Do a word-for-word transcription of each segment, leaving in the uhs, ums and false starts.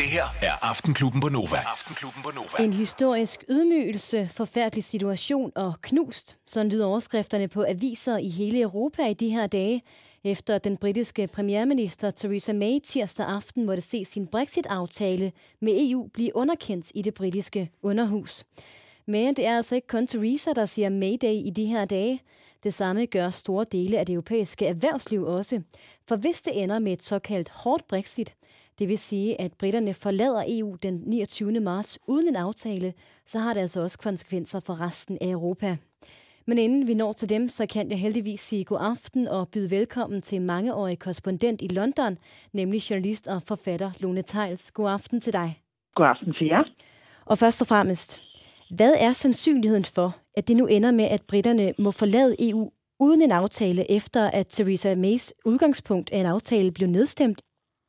her er Aftenklubben på Nova. Aftenklubben på Nova. En historisk ydmygelse, forfærdelig situation og knust. Sådan lyder overskrifterne på aviser i hele Europa i de her dage, efter den britiske premierminister Theresa May tirsdag aften måtte se sin Brexit-aftale med E U blive underkendt i det britiske underhus. Men det er altså ikke kun Theresa, der siger Mayday i de her dage. Det samme gør store dele af det europæiske erhvervsliv også. For hvis det ender med et såkaldt hårdt Brexit, det vil sige, at britterne forlader E U den niogtyvende marts uden en aftale, så har det altså også konsekvenser for resten af Europa. Men inden vi når til dem, så kan jeg heldigvis sige god aften og byde velkommen til mangeårig korrespondent i London, nemlig journalist og forfatter Lone Theils. God aften til dig. God aften til jer. Og først og fremmest, hvad er sandsynligheden for, at det nu ender med, at britterne må forlade E U uden en aftale, efter at Theresa Mays udgangspunkt af en aftale blev nedstemt?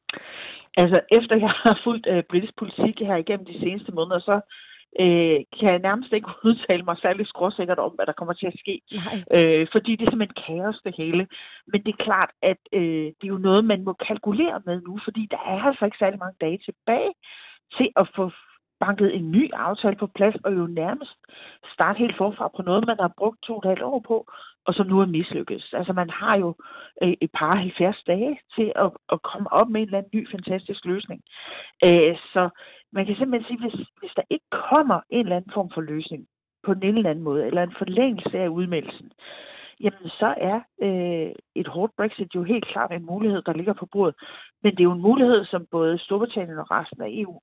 Altså, efter jeg har fulgt øh, britisk politik her igennem de seneste måneder, så øh, kan jeg nærmest ikke udtale mig særlig skråsikkert om, hvad der kommer til at ske. Øh, fordi det er simpelthen kaos det hele. Men det er klart, at øh, det er jo noget, man må kalkulere med nu, fordi der er altså ikke særlig mange dage tilbage til at få banket en ny aftale på plads, og jo nærmest starte helt forfra på noget, man har brugt to og et halvt år på, og som nu er mislykkedes. Altså man har jo øh, et par halvfjerds dage til at, at komme op med en eller anden ny fantastisk løsning. Øh, så man kan simpelthen sige, hvis, hvis der ikke kommer en eller anden form for løsning på en eller anden måde, eller en forlængelse af udmeldelsen, jamen så er øh, et hårdt Brexit jo helt klart en mulighed, der ligger på bordet. Men det er jo en mulighed, som både Storbritannien og resten af E U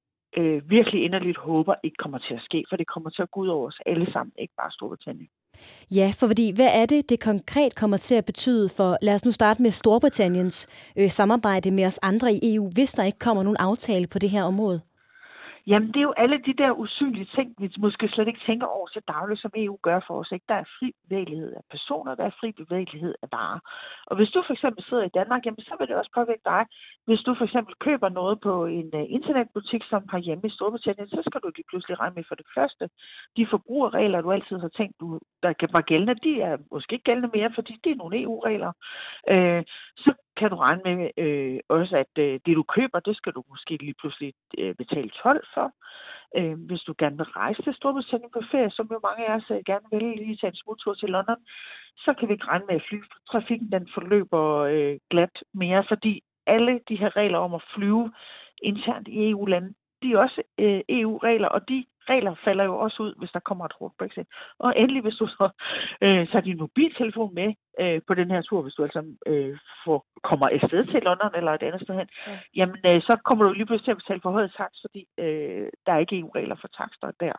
Øh, virkelig inderligt håber ikke kommer til at ske, for det kommer til at gå ud over os alle sammen, ikke bare Storbritannien. Ja, for fordi, hvad er det, det konkret kommer til at betyde for, lad os nu starte med Storbritanniens øh, samarbejde med os andre i E U, hvis der ikke kommer nogen aftale på det her område? Jamen, det er jo alle de der usynlige ting, vi måske slet ikke tænker over til dagligt, som E U gør for os. Ikke? Der er fri bevægelighed af personer, der er fri bevægelighed af varer. Og hvis du for eksempel sidder i Danmark, jamen, så vil det også påvirke dig. Hvis du for eksempel køber noget på en uh, internetbutik, som har hjemme i Storbritannien, så skal du lige pludselig regne med for det første. De forbrugerregler, du altid har tænkt, du, der var gældende, de er måske ikke gældende mere, fordi det er nogle E U-regler. Uh, så kan du regne med øh, også, at øh, det du køber, det skal du måske lige pludselig øh, betale told for. Øh, hvis du gerne vil rejse til Storbritannien på ferie, som jo mange af os øh, gerne vil lige tage en smuttur til London, så kan vi ikke regne med, at flytrafikken den forløber øh, glat mere, fordi alle de her regler om at flyve internt i E U-landet, de er også øh, E U-regler, og de regler falder jo også ud, hvis der kommer et hårdt Brexit. Og endelig, hvis du så øh, tager din mobiltelefon med øh, på den her tur, hvis du altså øh, får, kommer et sted til London eller et andet sted hen, ja. jamen øh, så kommer du lige pludselig til at betale for højt takst, fordi øh, der er ikke E U-regler for takster der,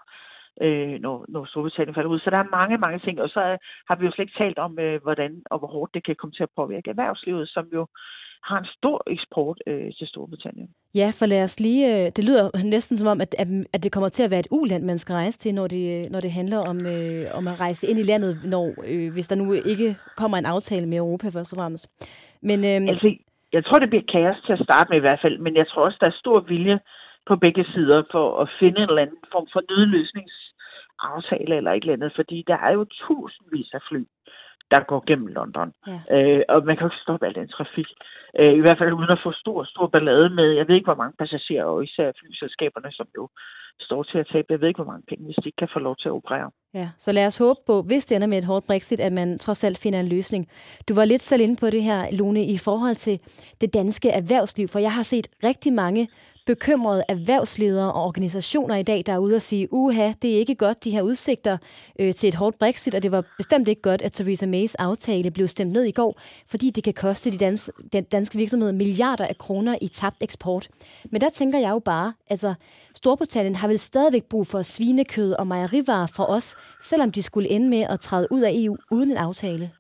øh, når, når Storbritannien falder ud. Så der er mange, mange ting, og så øh, har vi jo slet ikke talt om, øh, hvordan og hvor hårdt det kan komme til at påvirke erhvervslivet, som jo har en stor eksport øh, til Storbritannien. Ja, for lad os lige... Det lyder næsten som om, at, at det kommer til at være et uland, man skal rejse til, når det, når det handler om, øh, om at rejse ind i landet, når, øh, hvis der nu ikke kommer en aftale med Europa først og fremmest. Men, øh... altså, jeg tror, det bliver kaos til at starte med i hvert fald, men jeg tror også, der er stor vilje på begge sider for at finde en eller anden form for nødløsningsaftale eller et eller andet, fordi der er jo tusindvis af fly, der går gennem London. Ja. Øh, og man kan jo ikke stoppe al den trafik. Øh, I hvert fald uden at få stor, stor ballade med, jeg ved ikke, hvor mange passagerer, og især flyselskaberne, som jo står til at tabe. Jeg ved ikke, hvor mange penge, hvis de ikke kan få lov til at operere. Ja, så lad os håbe på, hvis det ender med et hårdt Brexit, at man trods alt finder en løsning. Du var lidt selv inde på det her, Lone, i forhold til det danske erhvervsliv, for jeg har set rigtig mange bekymrede erhvervsledere og organisationer i dag, der er ude og sige, uha, det er ikke godt, de her udsigter øh, til et hårdt Brexit, og det var bestemt ikke godt, at Theresa Mays aftale blev stemt ned i går, fordi det kan koste de dans, den danske virksomheder milliarder af kroner i tabt eksport. Men der tænker jeg jo bare, altså Storbritannien har vel stadigvæk brug for svinekød og mejerivarer fra os, selvom de skulle ende med at træde ud af E U uden en aftale.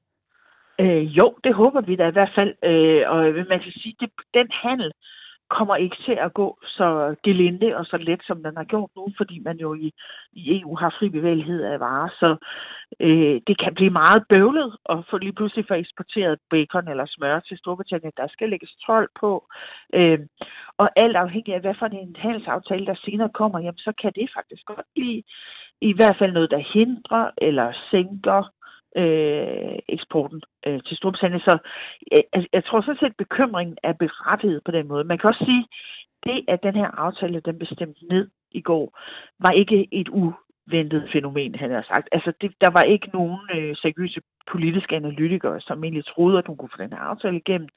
Øh, jo, det håber vi da i hvert fald, øh, og man kan sige, at den handel kommer ikke til at gå så gelinde og så let, som den har gjort nu, fordi man jo i, i E U har fri bevægelighed af varer. Så øh, det kan blive meget bøvlet at få lige pludselig få eksporteret bacon eller smør til Storbritannien. Der skal lægges told på. Øh, og alt afhængig af, hvad for en handelsaftale, der senere kommer, jamen, så kan det faktisk godt blive i hvert fald noget, der hindrer eller sænker Øh, eksporten øh, til Storbritannien. Så øh, jeg, jeg tror sådan set, at bekymringen er berettiget på den måde. Man kan også sige, det, at den her aftale, den bestemte ned i går, var ikke et uventet fænomen, han har sagt. Altså, det, der var ikke nogen øh, seriøse politiske analytikere, som egentlig troede, at hun kunne få den her aftale igennem.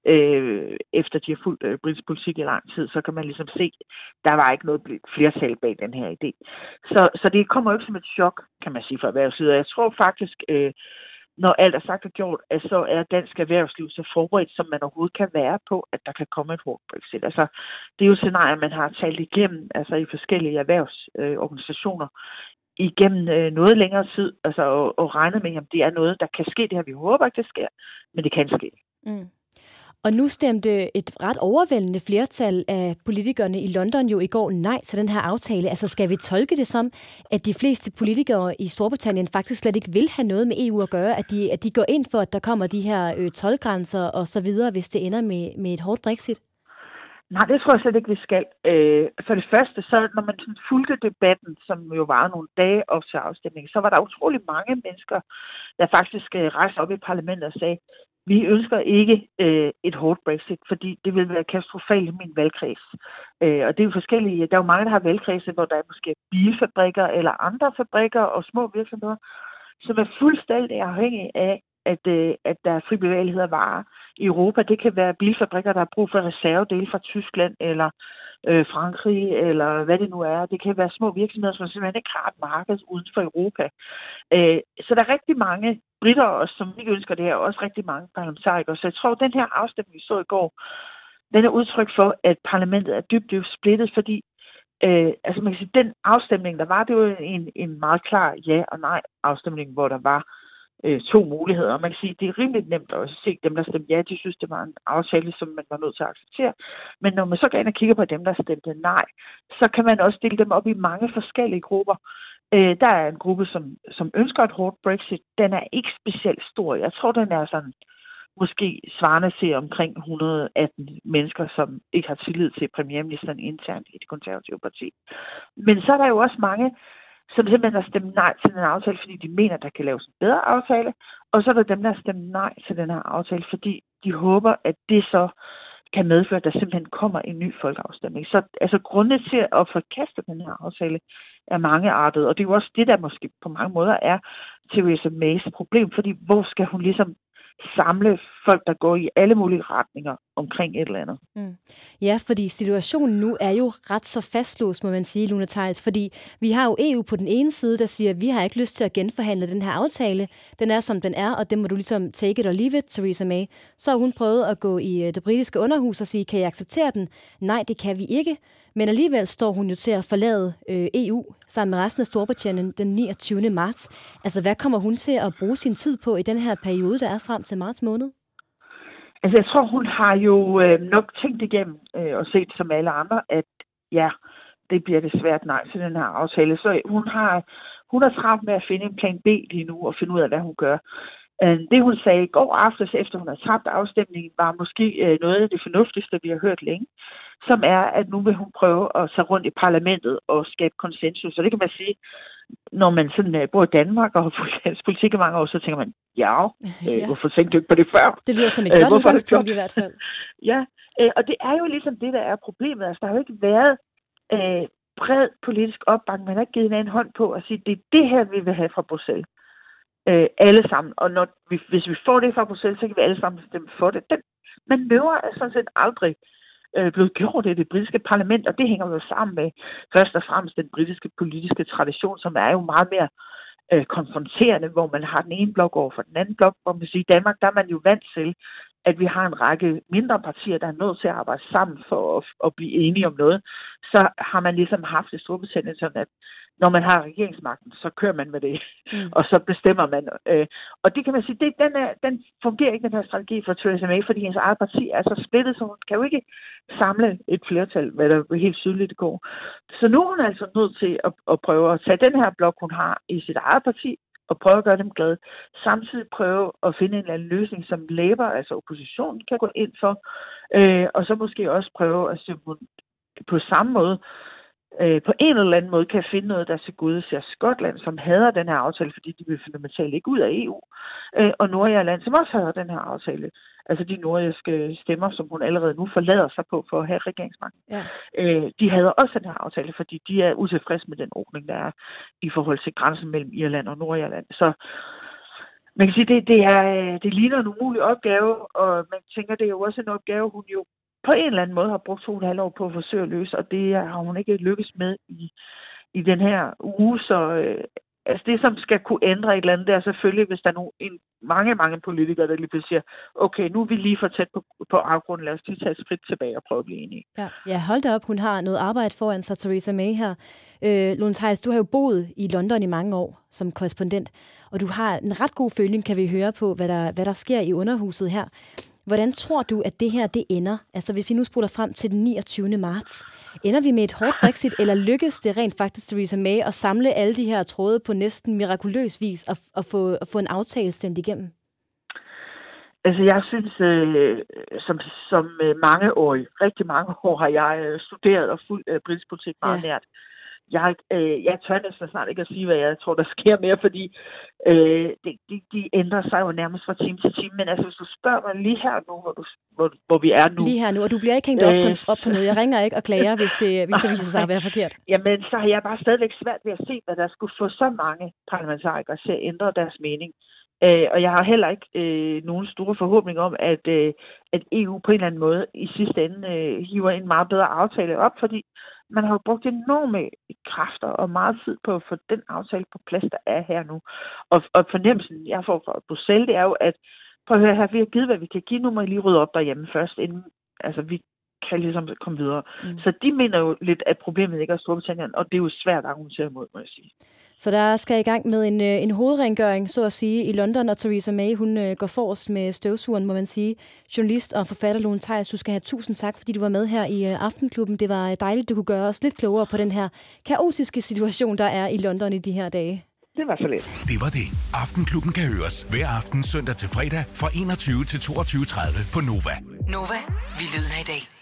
Øh, efter de har fulgt øh, britisk politik i lang tid, så kan man ligesom se, der var ikke noget flertal bag den her idé. Så, så det kommer jo ikke som et chok, kan man sige, for erhvervslivet. Jeg tror faktisk, øh, når alt er sagt og gjort, at så er dansk erhvervsliv så forberedt, som man overhovedet kan være på, at der kan komme et hårdt Brexit. Altså, det er jo scenarier, man har talt igennem, altså i forskellige erhvervsorganisationer, øh, igennem øh, noget længere tid, altså og, og regnet med, at det er noget, der kan ske. Det her, vi håber ikke, det sker, men det kan ske. Mm. Og nu stemte et ret overvældende flertal af politikerne i London jo i går nej til den her aftale. Altså skal vi tolke det som, at de fleste politikere i Storbritannien faktisk slet ikke vil have noget med E U at gøre? At de, at de går ind for, at der kommer de her øh, toldgrænser og så videre, hvis det ender med, med et hårdt Brexit? Nej, det tror jeg slet ikke, vi skal. Øh, for det første, så når man sådan fulgte debatten, som jo var nogle dage op til afstemningen, så var der utrolig mange mennesker, der faktisk øh, rejste op i parlamentet og sagde, vi ønsker ikke øh, et hårdt Brexit, fordi det vil være katastrofalt i min valgkreds. Øh, og det er jo forskellige. Der er jo mange, der har valgkredse, hvor der er måske bilfabrikker eller andre fabrikker og små virksomheder, som er fuldstændig afhængige af, at, øh, at der er fri bevægelighed af varer i Europa. Det kan være bilfabrikker, der har brug for reservedele fra Tyskland eller øh, Frankrig, eller hvad det nu er. Det kan være små virksomheder, som simpelthen ikke har et marked uden for Europa. Øh, så der er rigtig mange britter også, som ikke ønsker det her, og også rigtig mange parlamentarikere. Så jeg tror, at den her afstemning, vi så i går, den er udtryk for, at parlamentet er dybt, dybt splittet, fordi øh, altså man kan sige, den afstemning, der var, det var en, en meget klar ja- og nej-afstemning, hvor der var øh, to muligheder. Og man kan sige, det er rimelig nemt at se dem, der stemte ja, de synes, det var en aftale, som man var nødt til at acceptere. Men når man så går ind og kigger på dem, der stemte nej, så kan man også dele dem op i mange forskellige grupper. Øh, der er en gruppe, som, som ønsker et hårdt Brexit. Den er ikke specielt stor. Jeg tror, den er sådan måske svarende til omkring et hundrede og atten mennesker, som ikke har tillid til premierministeren internt i det konservative parti. Men så er der jo også mange, som simpelthen har stemt nej til den aftale, fordi de mener, der kan laves en bedre aftale. Og så er der dem, der har stemt nej til den her aftale, fordi de håber, at det så kan medføre, at der simpelthen kommer en ny folkeafstemning. Så altså, grundene til at forkaste den her aftale er mangeartede, og det er jo også det, der måske på mange måder er Theresa Mays problem, fordi hvor skal hun ligesom samle folk, der går i alle mulige retninger omkring et eller andet. Mm. Ja, fordi situationen nu er jo ret så fastlåst, må man sige, Luna Theils, fordi vi har jo E U på den ene side, der siger, at vi har ikke lyst til at genforhandle den her aftale. Den er, som den er, og det må du ligesom take it or leave it, Theresa May. Så har hun prøvet at gå i det britiske underhus og sige, kan I acceptere den? Nej, det kan vi ikke. Men alligevel står hun jo til at forlade øh, E U sammen med resten af Storbritannien den niogtyvende marts. Altså, hvad kommer hun til at bruge sin tid på i den her periode, der er frem til marts måned? Altså, jeg tror, hun har jo øh, nok tænkt igennem øh, og set som alle andre, at ja, det bliver det svært nej til den her aftale. Så hun har, hun har travlt med at finde en plan B lige nu og finde ud af, hvad hun gør. Det, hun sagde i går aftes, efter hun har tabt afstemningen, var måske noget af det fornuftigste, vi har hørt længe, som er, at nu vil hun prøve at tage rundt i parlamentet og skabe konsensus. Så det kan man sige, når man sådan bor i Danmark og har fulgt dansk politik i mange år, så tænker man, ja, ja. hvorfor tænkte du ikke på det før? Det lyder som et godt udgangspunkt i hvert fald. Ja, og det er jo ligesom det, der er problemet. Altså, der har jo ikke været øh, bred politisk opbakning. Man har ikke givet en anden hånd på at sige, det er det her, vi vil have fra Bruxelles. Øh, alle sammen. Og når vi, hvis vi får det fra Bruxelles, så kan vi alle sammen stemme for det. Den manøvre er sådan set aldrig øh, blevet gjort i det britiske parlament, og det hænger jo sammen med først og fremmest den britiske politiske tradition, som er jo meget mere øh, konfronterende, hvor man har den ene blok over for den anden blok. Hvor man siger, i Danmark der er man jo vant til, at vi har en række mindre partier, der er nødt til at arbejde sammen for at, at blive enige om noget. Så har man ligesom haft det Storbritannien sådan, at når man har regeringsmagten, så kører man med det, mm. og så bestemmer man. Øh, og det kan man sige, det, den, er, den fungerer ikke, den her strategi for Theresa May, fordi hendes eget parti er så splittet, så hun kan jo ikke samle et flertal, hvad der helt tydeligt går. Så nu er hun altså nødt til at, at prøve at tage den her blok, hun har i sit eget parti, og prøve at gøre dem glade. Samtidig prøve at finde en eller anden løsning, som Labour, altså oppositionen, kan gå ind for, øh, og så måske også prøve at se på samme måde, på en eller anden måde kan finde noget, der til gode ser Skotland, som hader den her aftale, fordi de vil fundamentalt ikke ud af E U, og Nordirland, som også hader den her aftale. altså de nordiske stemmer, som hun allerede nu forlader sig på for at have regeringsmagten, ja. øh, de havde også den her aftale, fordi de er utilfredse med den ordning, der er i forhold til grænsen mellem Irland og Nordirland. Så man kan sige, det, det, er, det ligner en umulig opgave, og man tænker, det er jo også en opgave, hun jo på en eller anden måde har brugt to og et halvt år på at forsøge at løse, og det har hun ikke lykkes med i, i den her uge. Så øh, altså det, som skal kunne ændre et eller andet, det er selvfølgelig, hvis der er nogle, en, mange, mange politikere, der lige pludselig siger, okay, nu er vi lige for tæt på, på afgrunden, lad os lige tage et skridt tilbage og prøve at blive enige. Ja, ja, hold da op, hun har noget arbejde foran sig, Theresa May her. Øh, Lone Theils, du har jo boet i London i mange år som korrespondent, og du har en ret god føling, kan vi høre på, hvad der, hvad der sker i underhuset her. Hvordan tror du, at det her det ender? Altså hvis vi nu spoler frem til den niogtyvende marts, ender vi med et hårdt Brexit, eller lykkes det rent faktisk Theresa May at samle alle de her tråde på næsten mirakuløs vis og, og få, at få en aftale stemt igennem? Altså jeg synes, øh, som, som mange år, rigtig mange år har jeg studeret og fulgt øh, britisk politik meget ja. nært. Jeg, øh, jeg tør næsten snart ikke at sige, hvad jeg tror, der sker mere, fordi øh, de, de, de ændrer sig jo nærmest fra time til time. Men altså, hvis du spørger mig lige her nu, hvor, du, hvor, hvor vi er nu... Lige her nu, og du bliver ikke hængt op, øh, op på noget. Jeg ringer ikke og klager, hvis det, hvis det viser sig at være forkert. Jamen, så har jeg bare stadigvæk svært ved at se, hvad der skulle få så mange parlamentarikere til at ændre deres mening. Øh, og jeg har heller ikke øh, nogen store forhåbning om, at, øh, at E U på en eller anden måde i sidste ende øh, hiver en meget bedre aftale op, fordi man har jo brugt enorme kræfter og meget tid på at få den aftale på plads, der er her nu. Og, og fornemmelsen, jeg får fra Bruxelles, det er jo, at prøv at høre her, vi har givet, hvad vi kan give, nu må I lige rydde op derhjemme først, inden altså, vi kan ligesom komme videre. Mm. Så de mener jo lidt, at problemet ikke er Storbritannien, og det er jo svært at argumentere imod, må jeg sige. Så der skal i gang med en, en hovedrengøring, så at sige, i London, og Theresa May, hun går forrest med støvsugeren, må man sige. Journalist og forfatter Lone Theils, du skal have tusind tak, fordi du var med her i Aftenklubben. Det var dejligt, du kunne gøre os lidt klogere på den her kaotiske situation, der er i London i de her dage. Det var så lidt. Det var det. Aftenklubben kan høres hver aften søndag til fredag fra enogtyve til toogtyve tredive på Nova. Nova, vi lyder i dag.